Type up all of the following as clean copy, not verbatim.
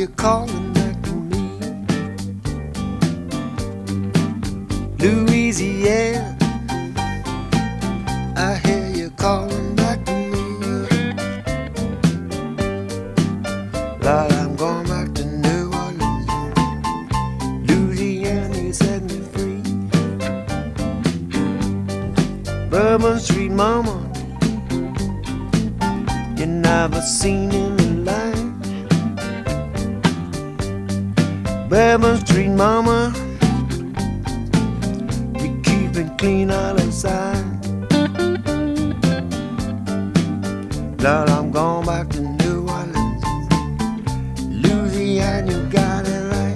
you calling back to me. Louisiana, I hear you calling back to me. Lord, I'm going back to New Orleans. Louisiana, you set me free. Bourbon Street mama, you never seen in the light. Bourbon Street mama, we keep it clean all inside. Lord, I'm going back to New Orleans. Louisiana, you got it right.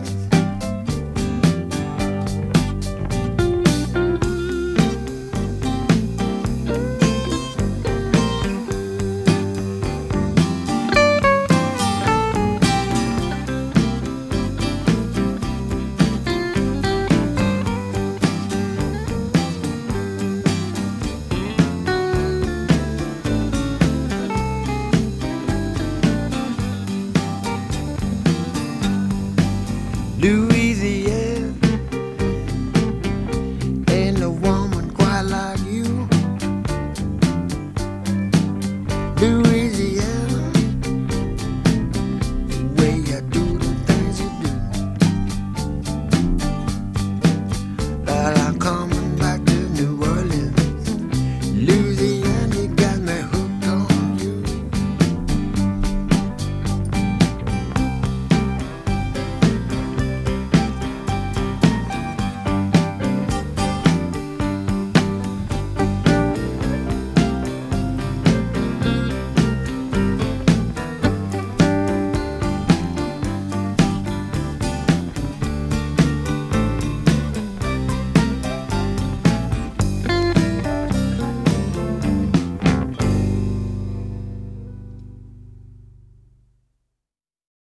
Louis